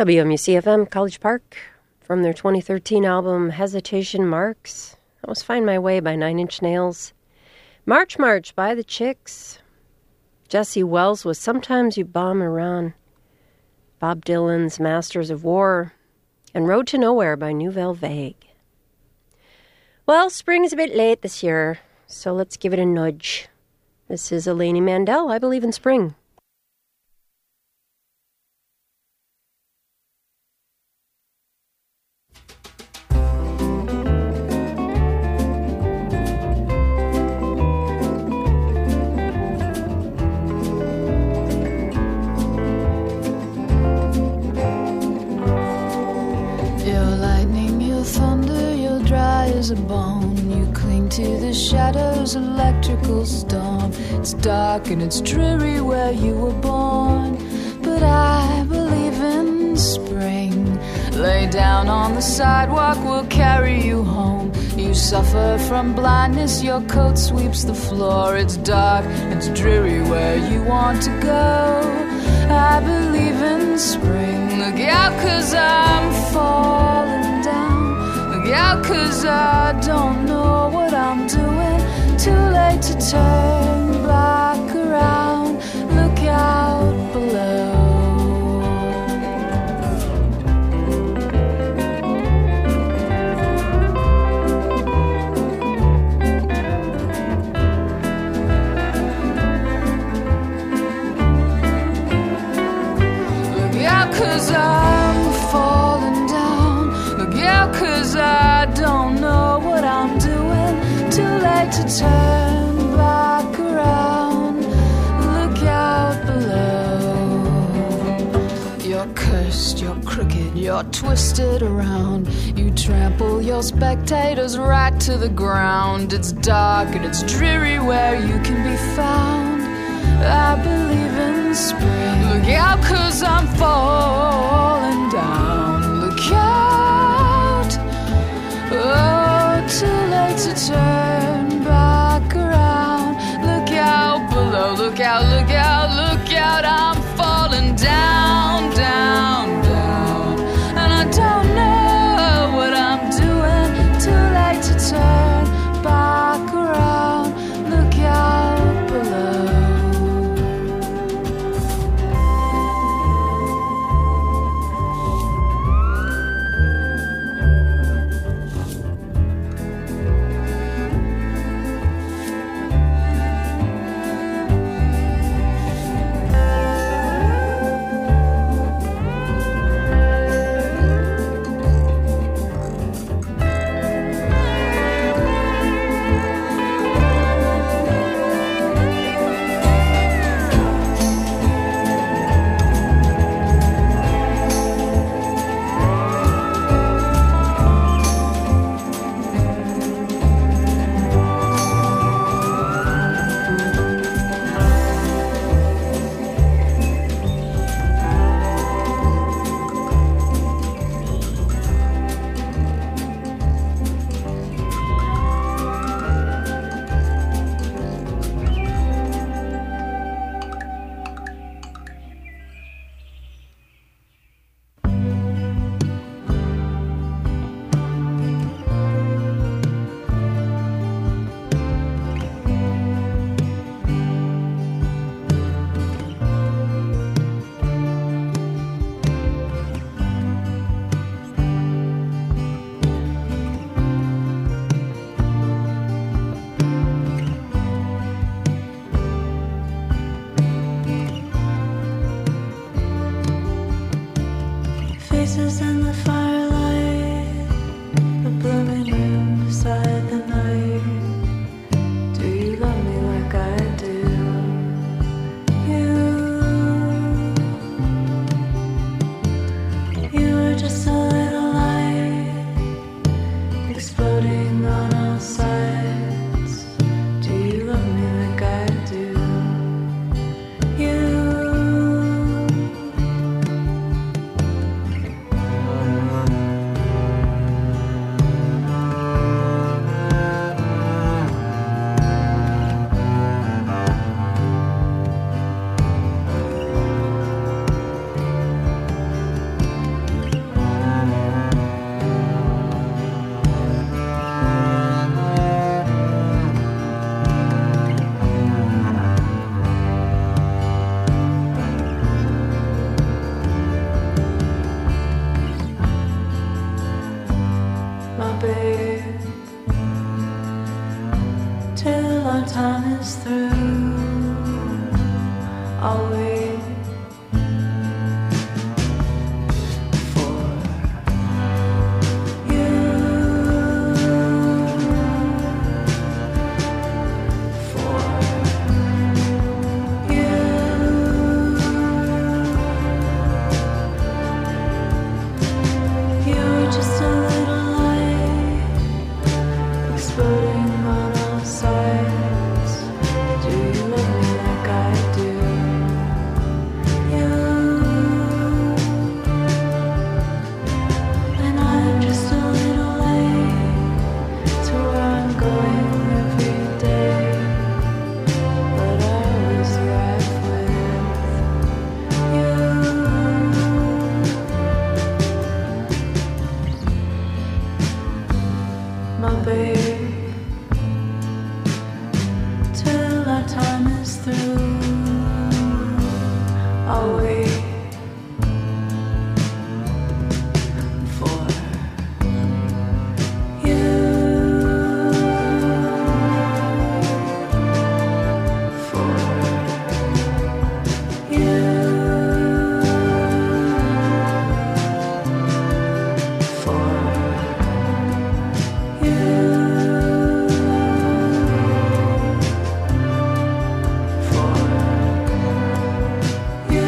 WMUC-FM, College Park, from their 2013 album Hesitation Marks. That was Find My Way by Nine Inch Nails. March March by the Chicks. Jesse Wells was Sometimes You Bomb Iran. Bob Dylan's Masters of War. And Road to Nowhere by Nouvelle Vague. Well, spring's a bit late this year, so let's give it a nudge. This is Eleni Mandel, I Believe in Spring. As a bone, you cling to the shadows, electrical storm. It's dark and it's dreary where you were born, but I believe in spring. Lay down on the sidewalk, we'll carry you home. You suffer from blindness, your coat sweeps the floor. It's dark, it's dreary where you want to go. I believe in spring. Look out, 'cause I'm falling down. Look out, 'cause I don't know what I'm doing. Too late to turn back around. Look out below. Look out, 'cause I'm falling down. Look out, 'cause I don't know what I'm doing. Too late to turn back around. Look out below. You're cursed, you're crooked, you're twisted around. You trample your spectators right to the ground. It's dark and it's dreary where you can be found. I believe in spring. Look out, 'cause I'm falling down. Look out. Oh, too late to turn back around. Look out below. Look out, look out, look out. I'm falling down, down, down. And I don't know what I'm doing. Too late to turn back around. Look out below. time is through, I'll wait for you, for you. You're just a little light exploding on all sides. Do you love me like I do? You, and I'm just a little late to where I'm going every day. But I was right with you. My babe, till our time is through, I'll wait for you, for you, for you, for you.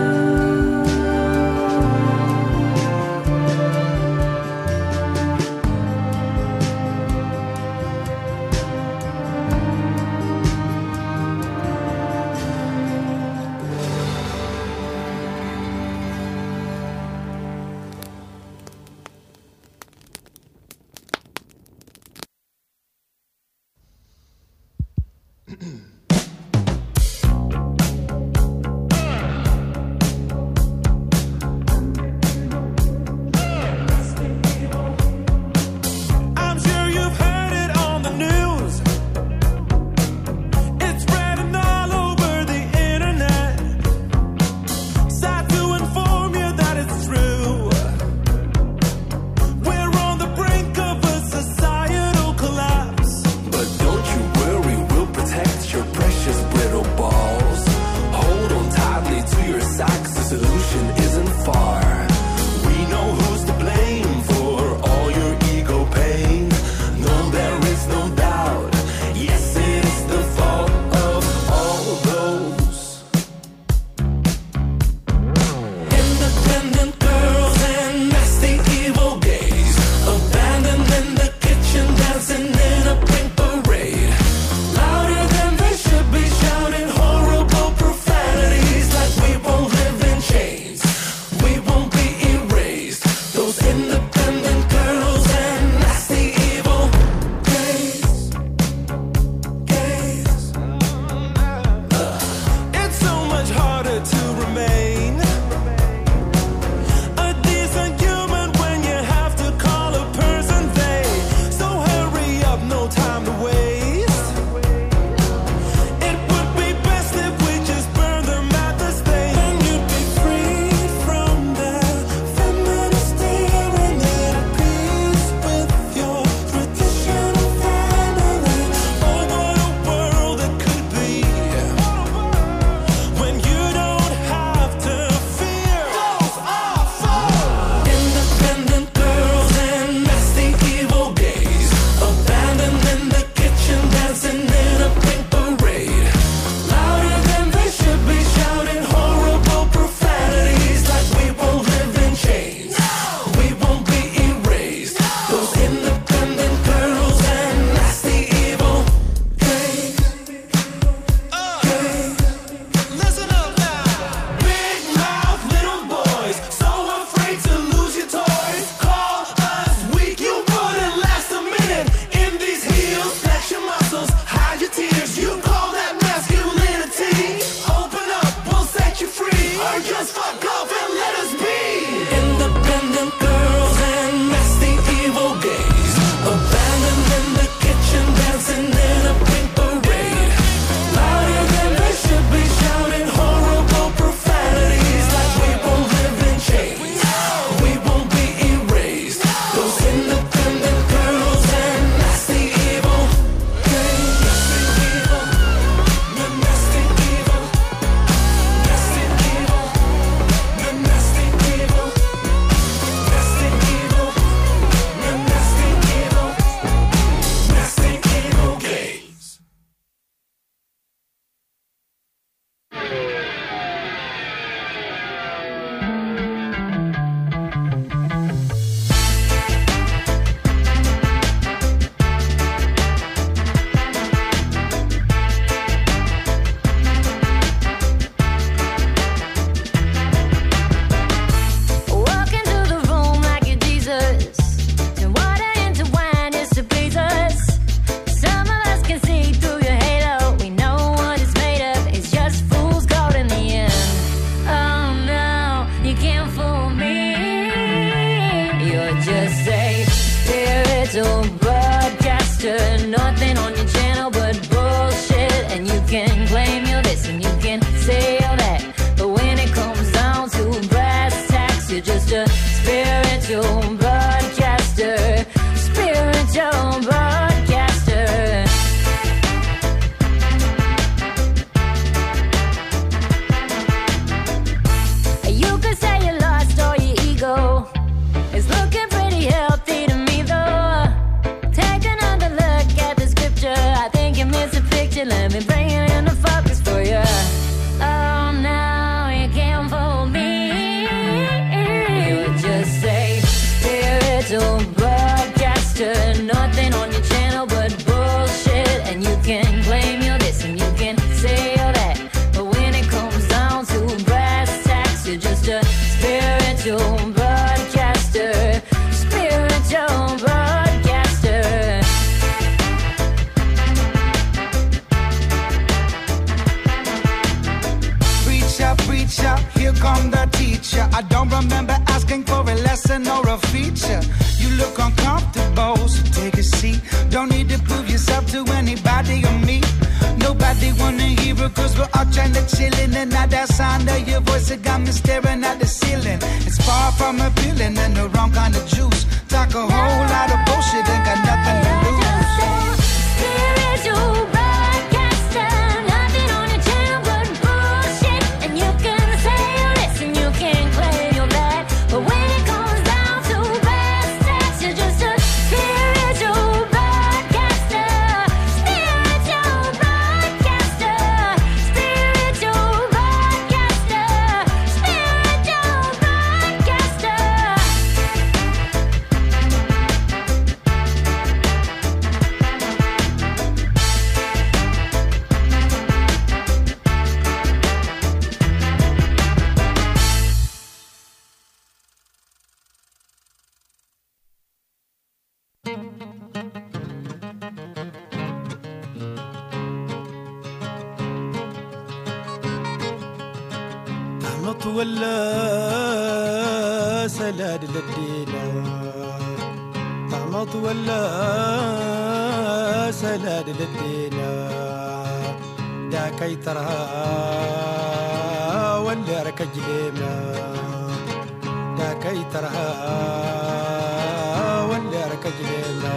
I'm sure you've heard it on the news. It's spreading all over the internet. Sad to inform you that it's true. We're on the brink of a societal collapse. But don't you worry, we'll protect your can claim you're this and you can say all that. But when it comes down to brass tacks, you're just a spiritual broadcaster. Spiritual broadcaster. You could say you're lost or your ego is looking pretty healthy to me though. Take another look at the scripture. I think you missed a picture. Let me bring it into focus for you. Oh, now you can't fool me. You just say spiritual broadcaster. Nothing on your channel but bullshit. And you can claim you're this and you can say all that. But when it comes down to brass tacks, you're just a spiritual broadcaster. Spiritual broadcaster. Preacher, here come the teacher. I don't remember asking for a lesson or a feature. You look uncomfortable, so take a seat. Don't need to prove yourself to anybody or me. Nobody wanna hear it, cause we're all trying to chillin'. And now that sound of your voice, it got me staring at the ceiling. It's far from appealing and the wrong kind of juice. Talk a whole lot of bullshit and got nothing to lose. Spiritual broadcaster. Nothing on your channel but bullshit. And you can say you're this and you can claim you're that. But when it comes down to brass tacks, you're just a spiritual broadcaster. Spiritual broadcaster. Spiritual broadcaster. Spiritual broadcaster. طعمت ولا سلاد للدينا طعمت ولا سلاد للدينا داكي ترها ولا ركج ليما داكي ترها ولا ركج ليما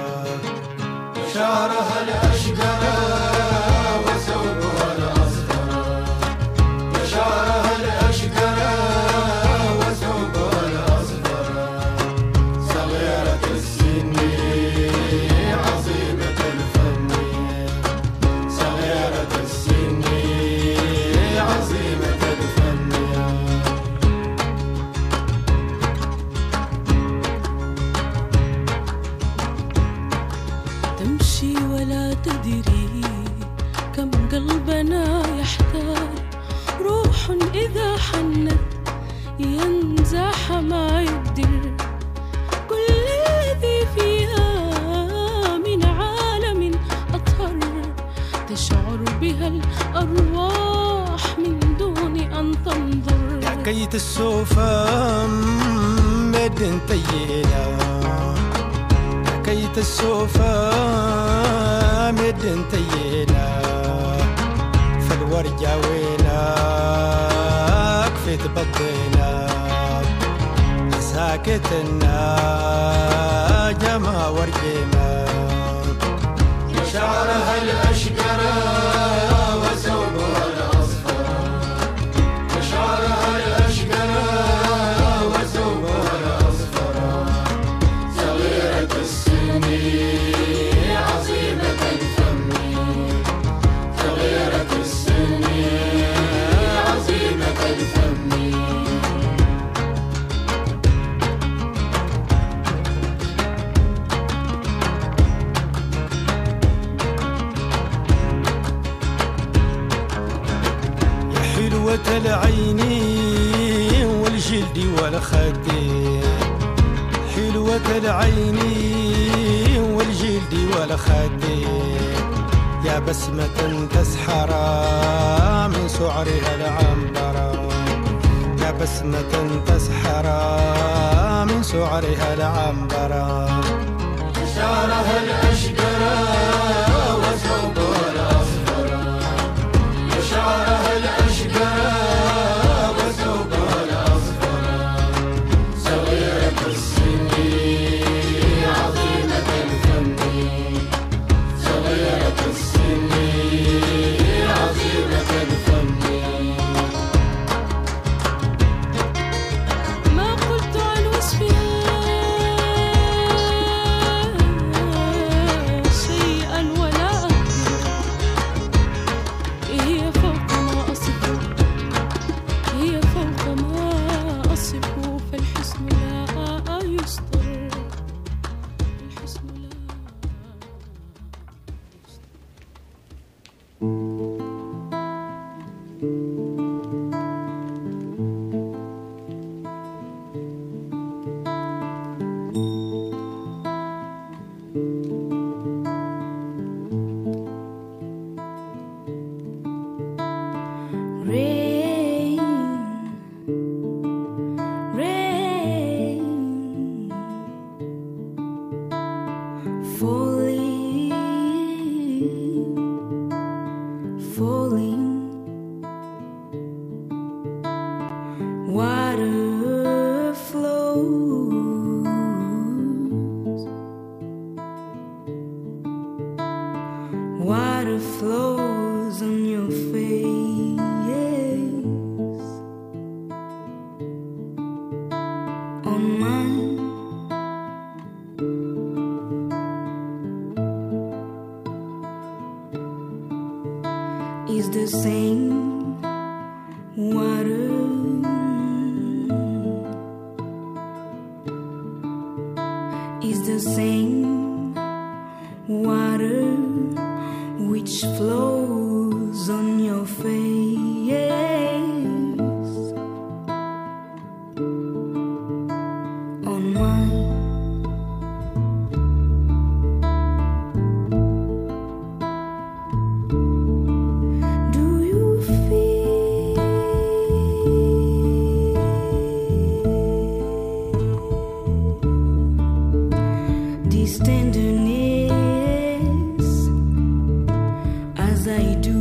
شعرها الأشقر وثوبها الأصفر شعرها الأشقر وثوبها الأصفر صغيرة السن عظيمة الفن صغيرة السن عظيمة الفن تمشي ولا تدري كم قلبنا يحتار روح إذا حنت ينزاح ما يقدر كل الذي فيها من عالم أطهر تشعر بها الأرواح من دون أن تنظر داكيت السوفا مدن تينا داكيت السوفا مدن تينا فالورجة وينك كفيت بدينا ساكتنا جما ورجينا شعرها الأشقر وثوبها الأصفر شعرها الأشقر وثوبها الأصفر صغيرة السن عظيمة الفم صغيرة السن عظيمة الفم حلوة العين والجلد والخدين حلوة العين والجلد والخدين يا بسمة تسحر من سعرها العنبر يا بسمة تسحر من سعرها العنبر شعرها الأشقر وثوبها الأصفر Rain, rain, falling, falling, water flows, water flows on your face, on mine. Is the same water, is the same water which flows on your face, on mine. Do you feel this tenderness as I do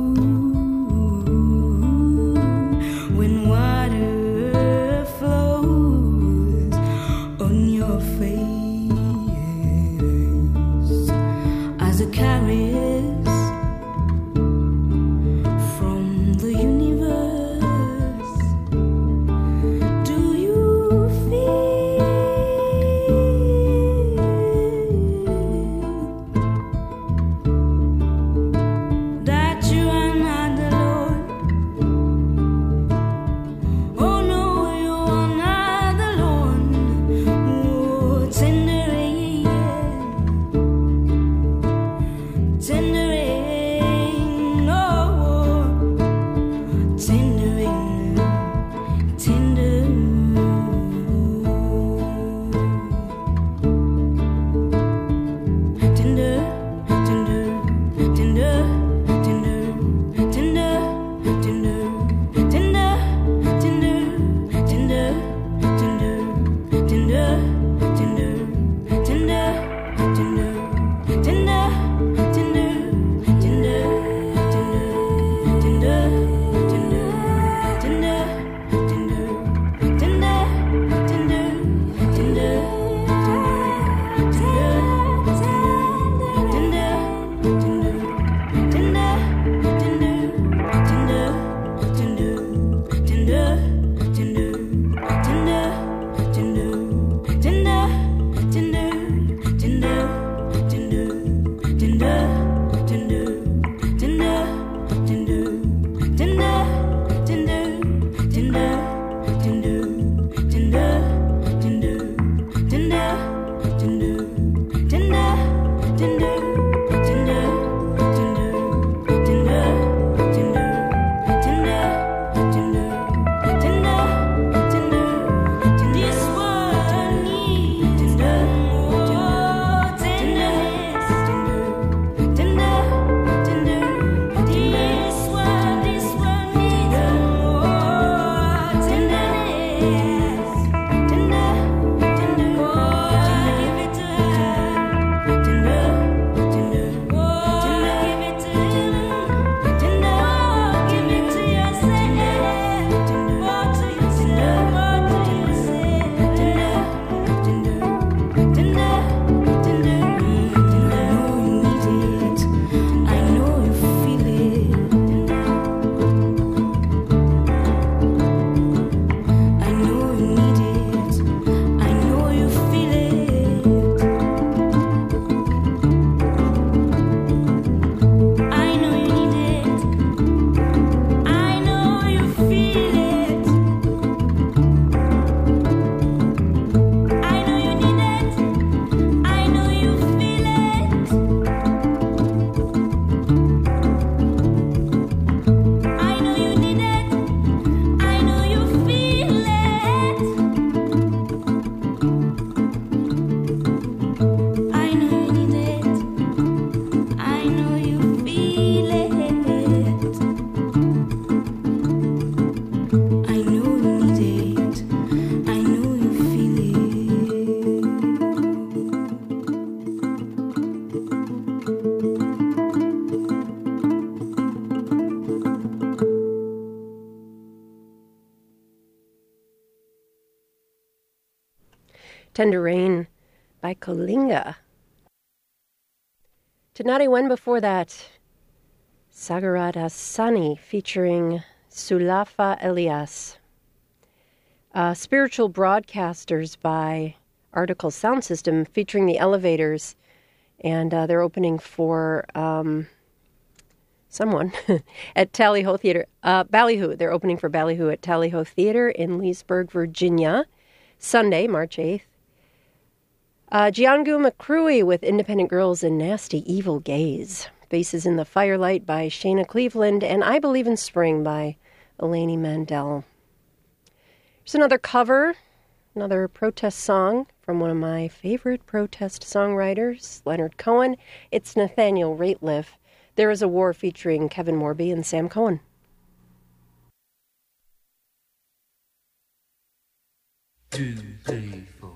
when water flows on your face as a caress from the universe? Do you feel that you Tender Rain by Kalinga. Tenari Wen before that, Sagarada Sani featuring Sulafa Elias. Spiritual Broadcasters by Article Sound System featuring the Elevators, and they're opening for someone at Tally-Ho Theater. Ballyhoo. They're opening for Ballyhoo at Tally-Ho Theater in Leesburg, Virginia, Sunday, March 8th. Giangu McCrewy with Independent Girls and Nasty Evil Gaze. Faces in the Firelight by Shayna Cleveland, and I Believe in Spring by Eleni Mandel. Here's another cover, another protest song from one of my favorite protest songwriters, Leonard Cohen. It's Nathaniel Rateliff. There Is a War featuring Kevin Morby and Sam Cohen. Two, three, four.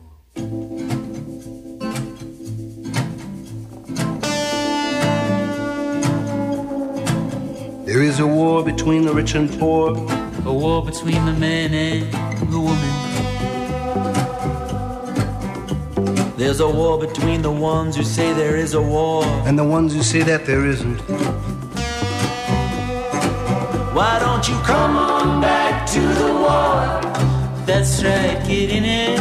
There is a war between the rich and poor, A war between the man and the woman. There's a war between the ones who say there is a war and the ones who say that there isn't. Why don't you come on back to the war? That's right, get in it.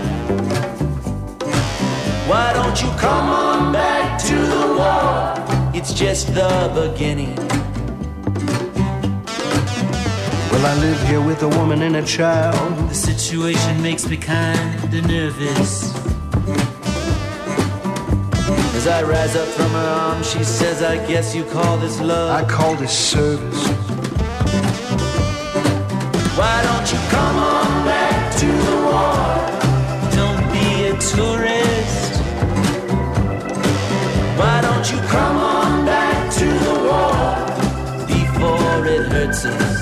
Why don't you come on back to the war? It's just the beginning. Well, I live here with a woman and a child. The situation makes me kinda nervous. As I rise up from her arms, she says, I guess you call this love. I call this service. Why don't you come on back to the war? Don't be a tourist. Why don't you come on back to the war before it hurts us?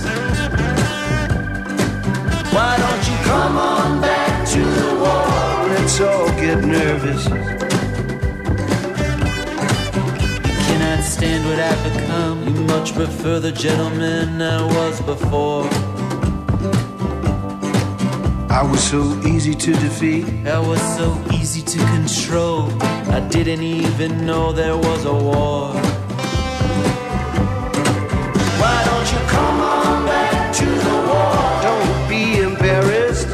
Why don't you come on back to the war? Let's all get nervous. You cannot stand what I've become. You much prefer the gentleman I was before. I was so easy to defeat. I was so easy to control. I didn't even know there was a war. Why don't you come on back to the war? Don't be embarrassed.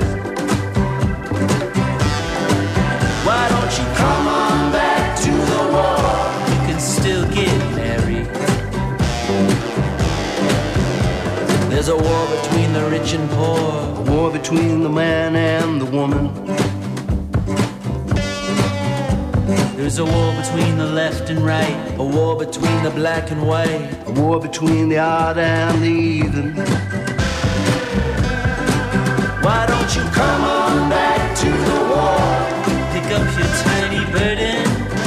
Why don't you come on back to the war? You can still get married. There's a war between the rich and poor. A war between the man and the woman. There's a war between the left and right. A war between the black and white. A war between the odd and the even. Why don't you come on back to the war? Pick up your tiny burden.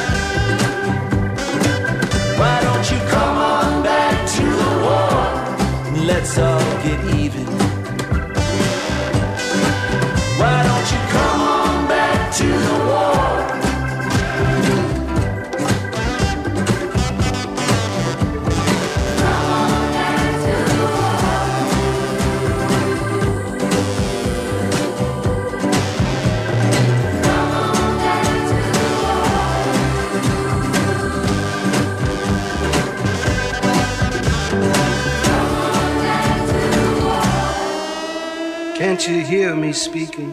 Why don't you come on back to the war? Let's all get even. Why don't you come on back to the war? Can't you hear me speaking?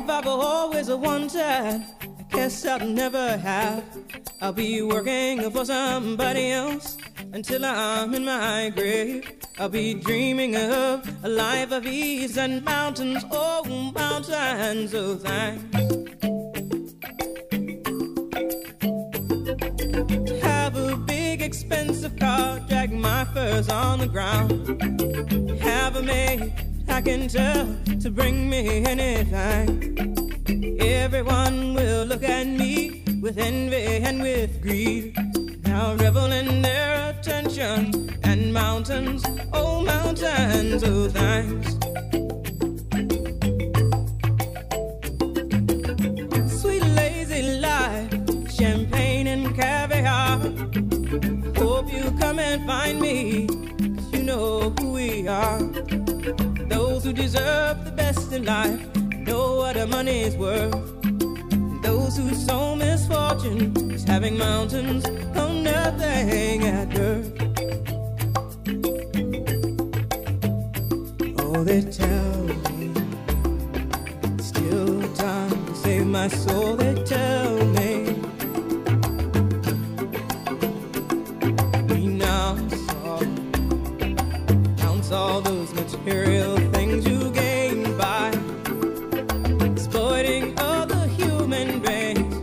life I've always wanted, I guess I'll never have. I'll be working for somebody else until I'm in my grave. I'll be dreaming of a life of ease and mountains, oh, mountains, oh, thanks. Have a big expensive car, drag my furs on the ground. Have a maid I can tell to bring me anything. Everyone will look at me with envy and with greed. Now revel in their attention and mountains, oh, thanks. Sweet lazy life, champagne and caviar. Hope you come and find me, 'cause you know who we are. Those who deserve the best in life know what the money's worth. Those who sow misfortune is having mountains on nothing at birth. Oh, they tell me still time to save my soul. They tell me renounce all those material things you gain by exploiting other human beings.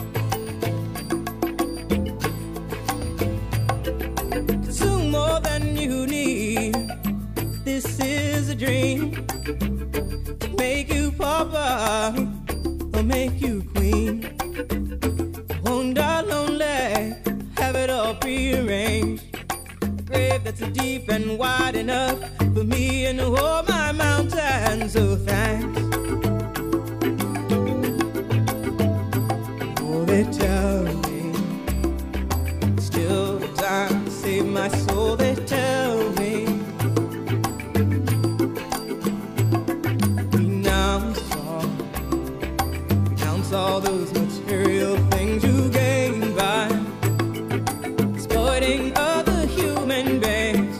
Consume more than you need. This is a dream to make you pauper or make you queen. Won't die lonely, have it all prearranged. A grave that's deep and wide enough for me and all my mountains, oh, thanks. Oh, they tell me still time to save my soul. They tell me renounce all those material things you gain by exploiting other human beings.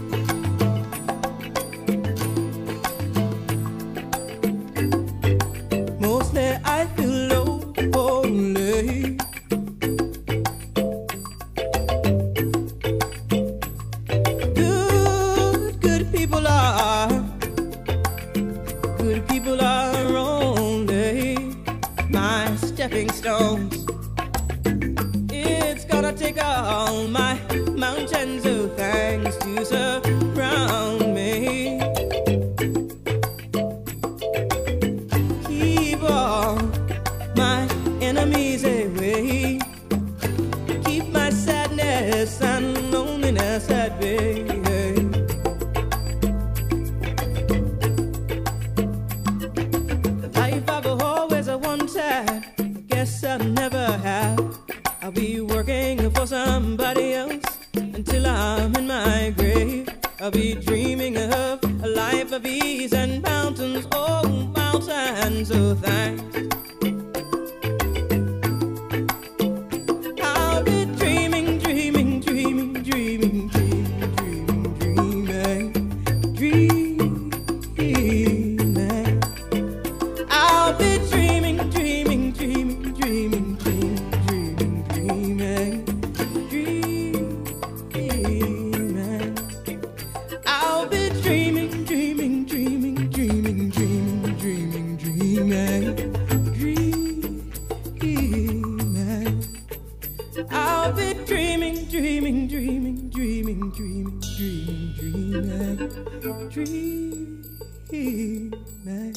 Mostly I feel lonely. Good people are only my stepping stones. It's gonna take all my mountains of thanks to surround me. Keep all my enemies away. Keep my sadness and loneliness at bay. The life I've always wanted, I guess I'll never have. I'll be working for somebody else until I'm in my grave. I'll be dreaming of a life of ease and mountains, oh, mountains, oh, thanks. I'll be dreaming, dreaming, dreaming, dreaming, dreaming, dreaming, dreaming, dreaming. I'll be dreaming, dreaming, dreaming, dreaming, dreaming, dreaming, dreaming. I'll be dreaming, dreaming, dreaming, dreaming, dreaming, dreaming, dreaming, dreaming. I'll be dreaming, dreaming, dreaming, dreaming, dreaming, dreaming, dreaming, dreaming.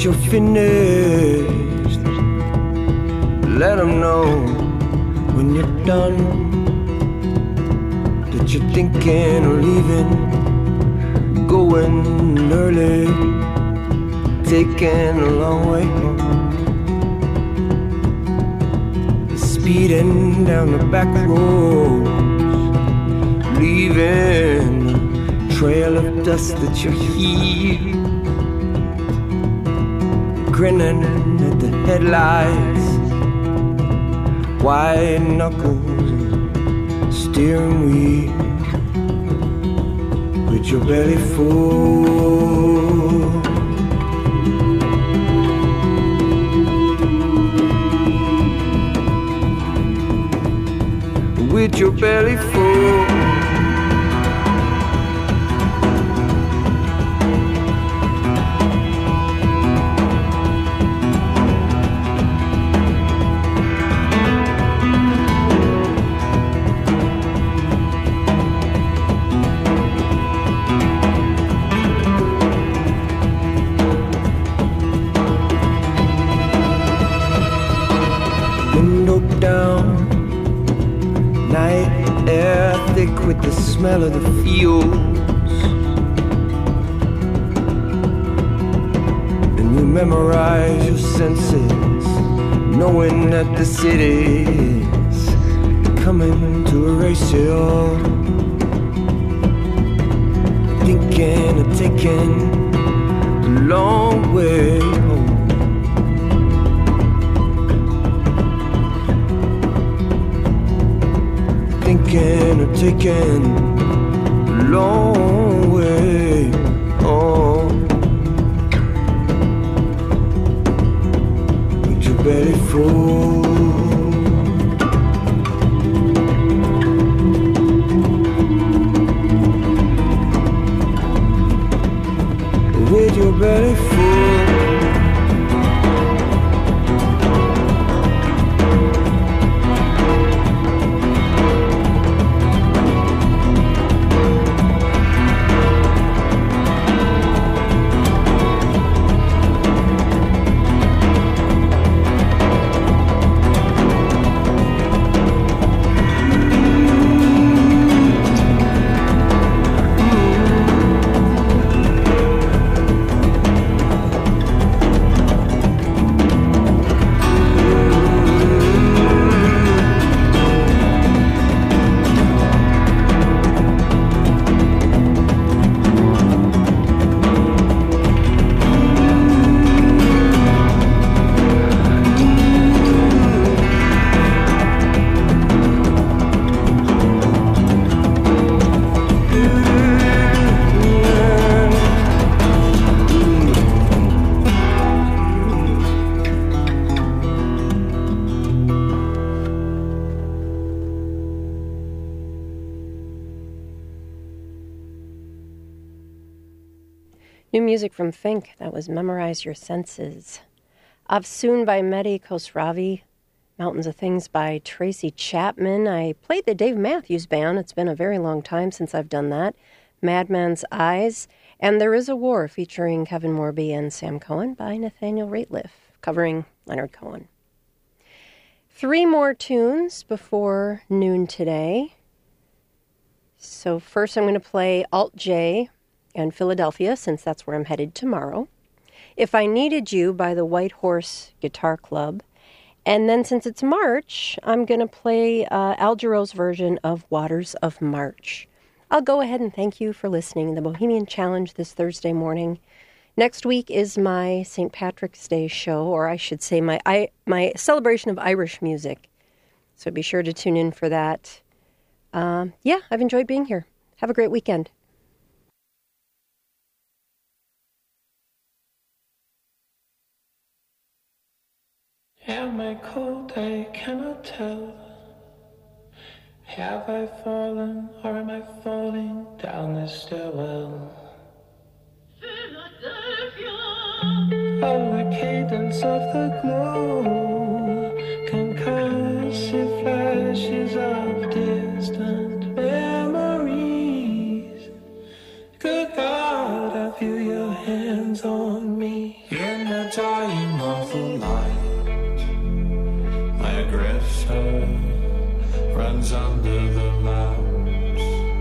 you're finished. Let them know when you're done that you're thinking of leaving, going early, taking a long way home, speeding down the back roads, leaving a trail of dust that you hear, grinning at the headlights, white knuckles, steering wheel, with your belly full. With your belly full. Window down, night air thick with the smell of the fields, and you memorize your senses, knowing that the city's coming to erase you, thinking of taking the long way home. Thinking of taking a long way home, with your belly full. With your belly full. New music from Fink, that was Memorize Your Senses. Afsoon by Mehdi Khosravi. Mountains of Things by Tracy Chapman. I played the Dave Matthews Band. It's been a very long time since I've done that. Madman's Eyes. And There Is a War, featuring Kevin Morby and Sam Cohen by Nathaniel Rateliff, covering Leonard Cohen. 3 more tunes before noon today. So first I'm going to play Alt J and Philadelphia, since that's where I'm headed tomorrow. If I Needed You by the White Horse Guitar Club. And then since it's March, I'm going to play Al Jarreau's version of Waters of March. I'll go ahead and thank you for listening. The Bohemian Challenge this Thursday morning. Next week is my St. Patrick's Day show, or I should say my celebration of Irish music. So be sure to tune in for that. Yeah, I've enjoyed being here. Have a great weekend. Am I cold? I cannot tell. Have I fallen or am I falling down this stairwell? Oh, the cadence of the glow, concussive flashes of distant memories. Good God, I feel your hands on me in the dark. runs under the lamps.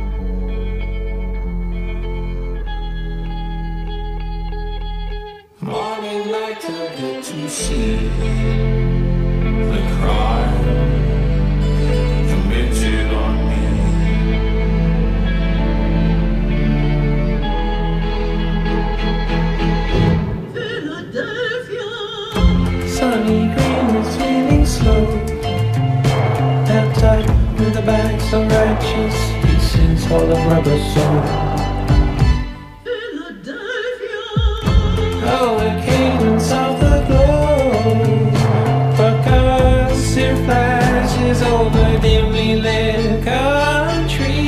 Morning light to get to see the crime committed on me. Sunny green is feeling slow. Baptized with the bags of righteous pieces all of rubber soul. Oh, the cadence of the glow. Percussive flashes over dimly lit country.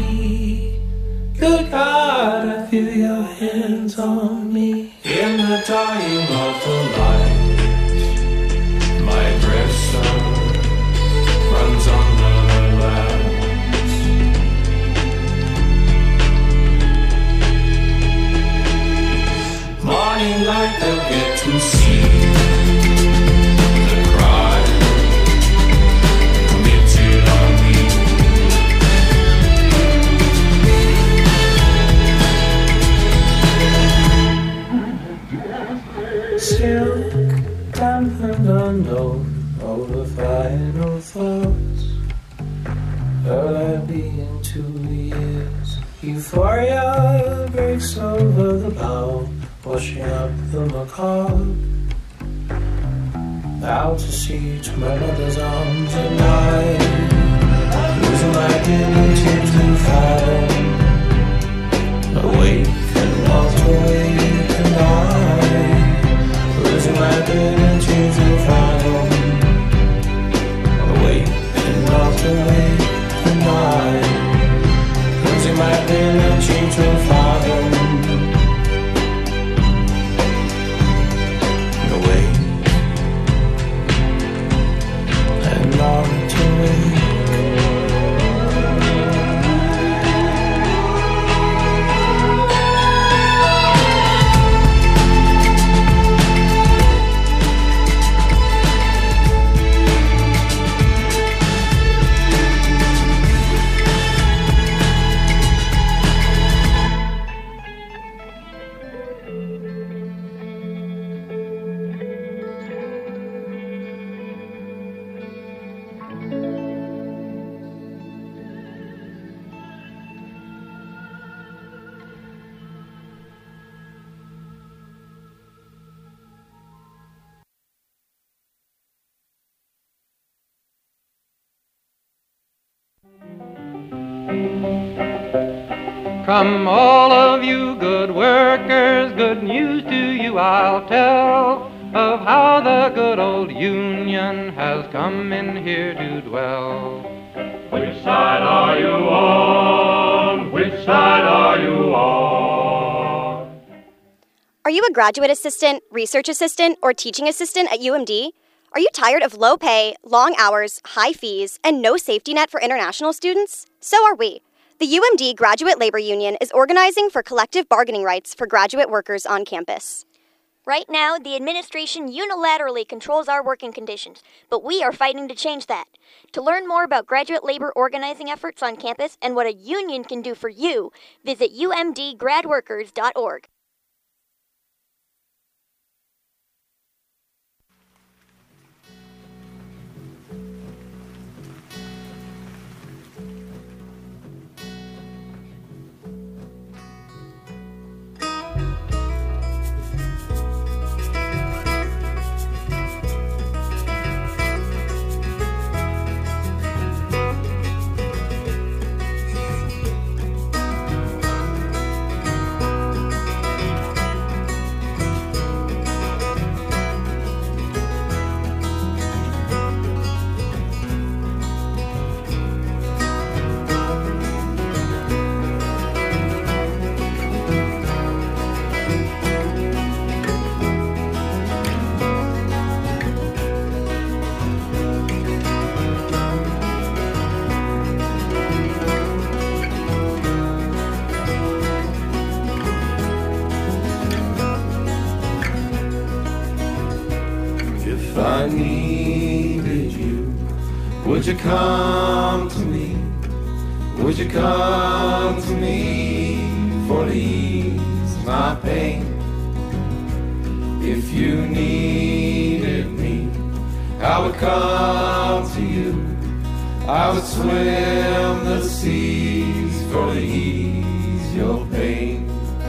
Good God, I feel your hands on me. In the dying of the light, my dresser runs under the lamps. Morning light, they'll get to see the crime committed on me. Silk, dampened unknown, over final thoughts. Will I be in 2 years? Euphoria breaks over the bow, washing up the macabre. Out to sea to my mother's arms at night, losing my dignity to fathom. Awake and lost awake and I, losing my dignity to fathom. Awake and lost awake and I, losing my dignity to fathom. Awake and lost awake. Come all of you good workers, good news to you I'll tell of how the good old Union has come in here to dwell. Which side are you on? Which side are you on? Are you a graduate assistant, research assistant, or teaching assistant at UMD? Are you tired of low pay, long hours, high fees, and no safety net for international students? So are we. The UMD Graduate Labor Union is organizing for collective bargaining rights for graduate workers on campus. Right now, the administration unilaterally controls our working conditions, but we are fighting to change that. To learn more about graduate labor organizing efforts on campus and what a union can do for you, visit umdgradworkers.org. you come to me? Would you come to me for to ease my pain? If you needed me, I would come to you. I would swim the seas for to ease your pain.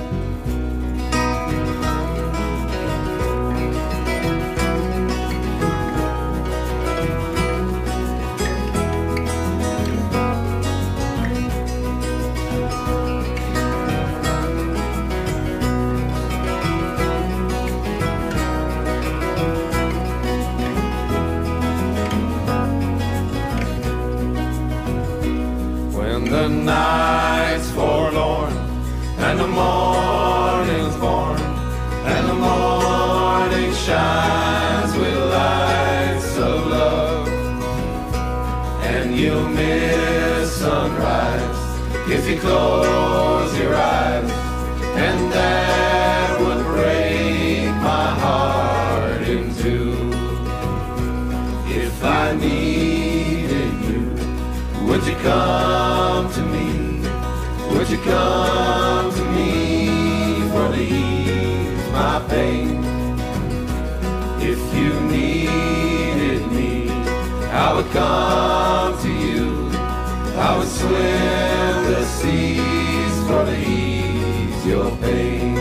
The night's forlorn and the morning's born, and the morning shines with lights of love, and you'll miss sunrise if you close your eyes, and that would break my heart in two. If I needed you, would you come to me? Would you come to me for to ease my pain? If you needed me, I would come to you. I would swim the seas for to ease your pain.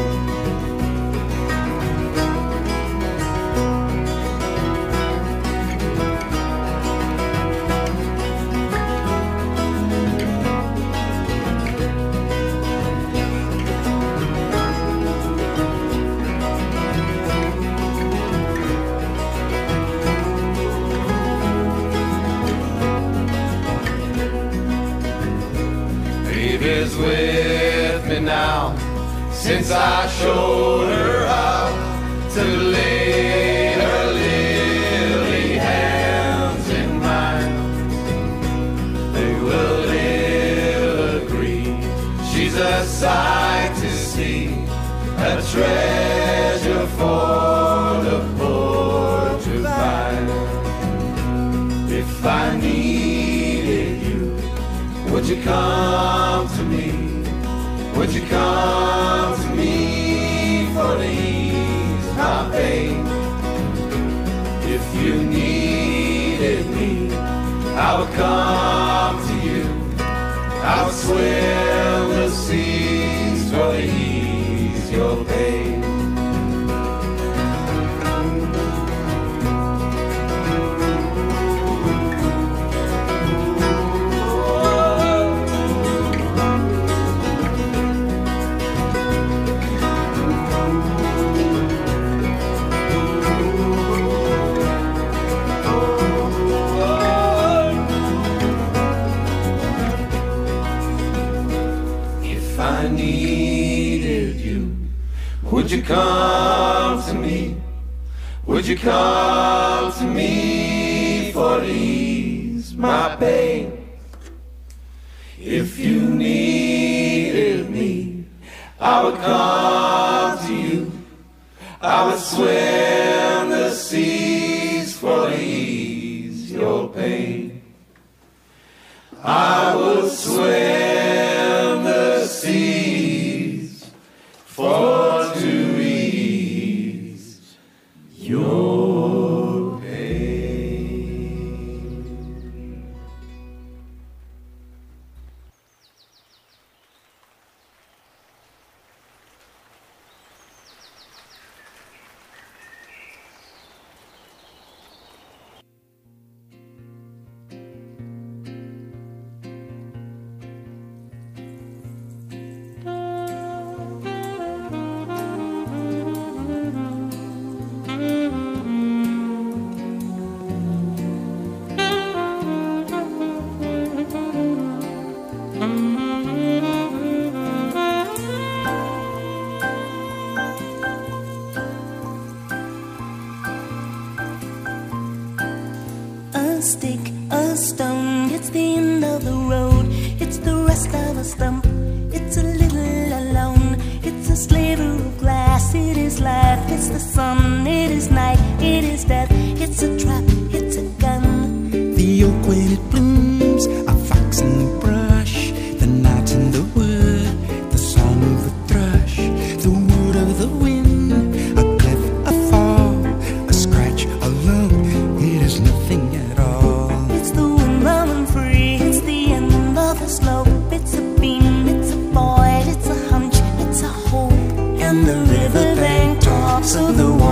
Is with me now, since I showed her how to lay her lily hands in mine. They will ill agree, she's a sight to see, a treasure for the poor to find. If I needed you, would you come to me? Would you come to me for to ease my pain? If you needed me, I would come to you. I would swim the seas for to ease your pain. Would you come to me? Would you come to me for to ease my pain? If you needed me, I would come to you. I would swim the seas for to ease your pain. I would swim the seas for to ease your pain. A stick, a stone, it's the end of the road. It's the rest of a stump, it's a little alone. It's a sliver of glass, it is life. It's the sun, it is night, it is death. It's a trap, it's a gun. The oak when it blew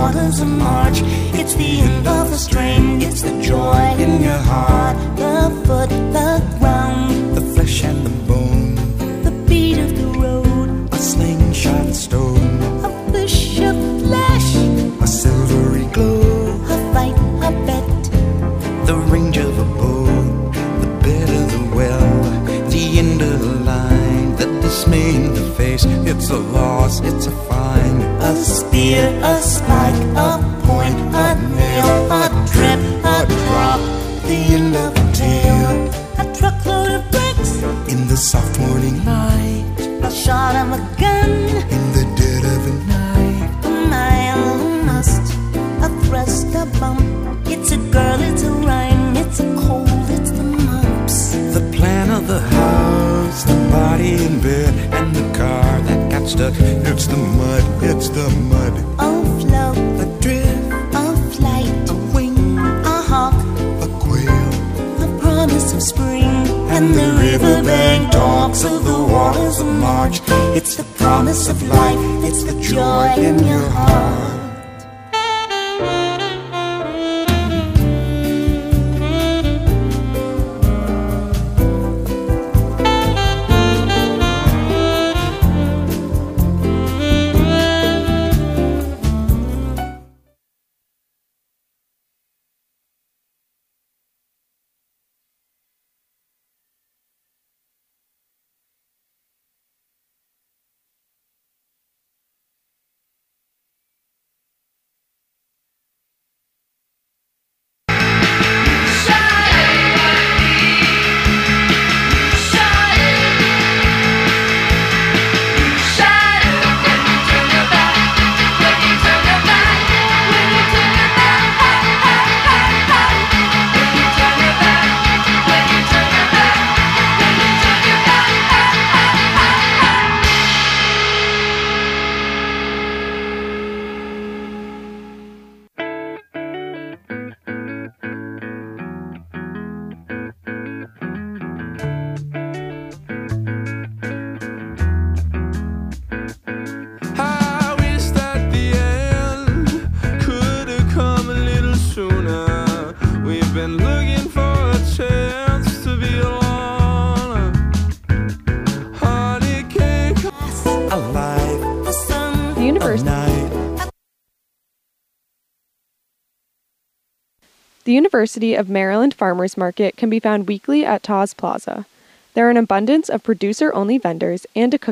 waters of March. It's the end of the string, it's the joy in your heart. The foot, the ground, the flesh and the bone, the beat of the road, a slingshot stone, a fish, a flash, a silvery glow, a fight, a bet, the range of a bow, the bed of the well, the end of the line, the dismay in the face. It's a loss, it's a find, a spear, a spike, a point, a nail, a trip, a drop, the end of a tale, a truckload of bricks in the soft morning light, a shot of a gun in the dead of the night, a mile, a must, a thrust, a bump. It's a girl, it's a rhyme, it's a cold, it's the mumps. The plan of the house, the body in bed, and the car that got stuck. It's the mud, it's the mud. A float, a drift, a flight, a wing, a hawk, a quail, a promise of spring. And the riverbank talks of the waters of March. It's the promise of life, it's the joy in your heart. The University of Maryland Farmers Market can be found weekly at Taws Plaza. There are an abundance of producer-only vendors and a